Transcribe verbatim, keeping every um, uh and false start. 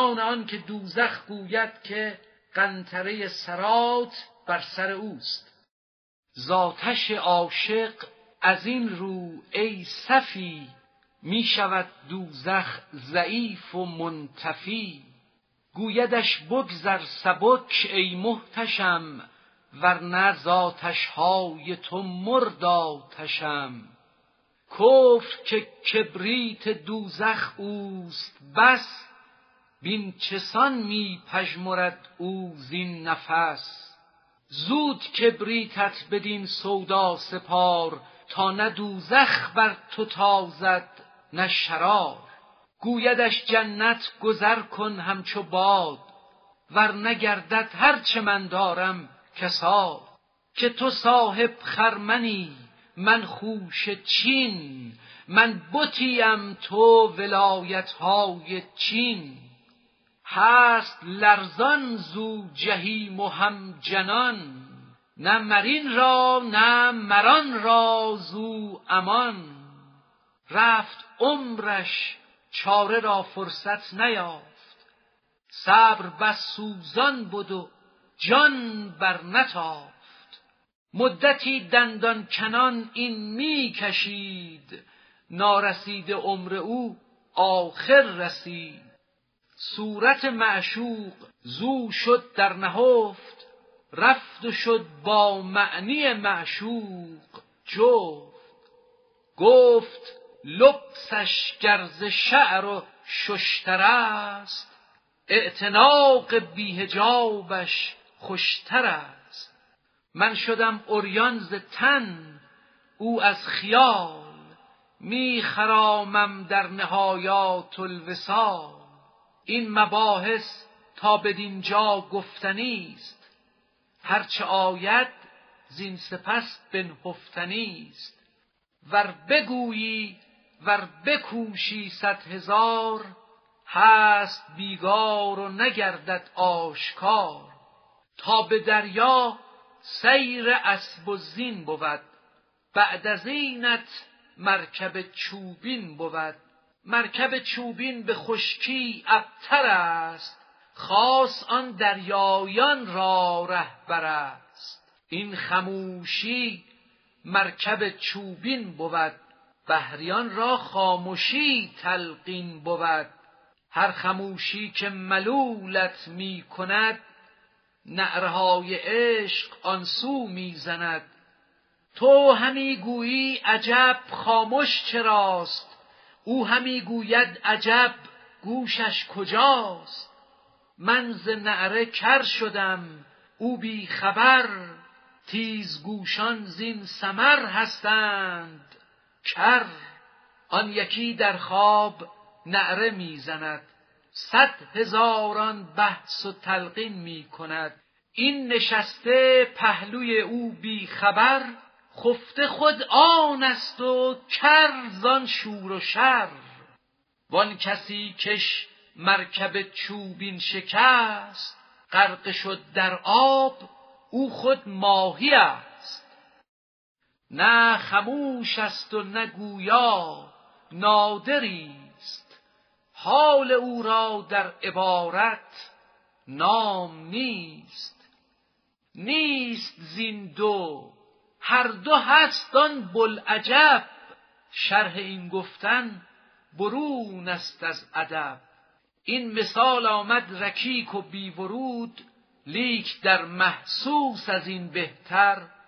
آن آن که دوزخ گوید که قنطره صراط بر سر اوست. ذاتش عاشق از این رو ای صفی، می شود دوزخ ضعیف و منطفی. گویدش بگذر سبک ای محتشم، ورنه ذاتش های تو مرد آتشم. کفر که کبریت دوزخ اوست بس، بین چسان می پژمرد او زین نفس. زود کبریتت بدین سودا سپار، تا نه دوزخ بر تو تازد نه شرار. گویدش جنت گذر کن همچو باد، ور نگردد هرچه من دارم کساد. که تو صاحب خرمنی من خوش چین، من بتیم تو ولایت های چین. هست لرزان زو جهیم و هم جنان، نه مرین را نه مران را زو امان. رفت عمرش چاره را فرصت نیافت، صبر بس سوزان بود و جان بر نتافت. مدتی دندان کنان این می کشید، نارسید عمر او آخر رسید. صورت معشوق زو شد در نهفت، رفت و شد با معنی معشوق جفت. گفت لبسش گرز شعر و ششتر است، اعتناق بی حجابش خوشتر است. من شدم عریان ز تن او از خیال، می خرامم در نهایات الوصال. این مباحث تا بدینجا گفتنی است، هرچه آید زین سپس بنهفتنی است. ور بگویی ور بکوشی صد هزار، هست بیگار و نگردد آشکار. تا به دریا سیر اسب و زین بود، بعد از اینت مرکب چوبین بود. مرکب چوبین به خشکی ابتر است، خاص آن دریایان را رهبر است. این خموشی مرکب چوبین بود، بحریان را خاموشی تلقین بود. هر خموشی که ملولت می کند، نعرهای عشق آن سو می زند. تو همی گویی عجب خاموش چراست، او همی گوید عجب گوشش کجاست. من ز نعره کر شدم او بی خبر، تیزگوشان زین سمر هستند کر. آن یکی در خواب نعره میزند، صد هزاران بحث و تلقین می کند. این نشسته پهلوی او بی خبر، خفته خود آن است و کر زان شور و شر. وان کسی کش مرکب چوبین شکست، غرق شد در آب او خود ماهی است. نه خموش است و نه گویا نادری است، حال او را در عبارت نام نیست. نیست زین دو هر دو هست آن بوالعجب، شرح این گفتن برون است از ادب. این مثال آمد رکیک و بی ورود، لیک در محسوس از این بهتر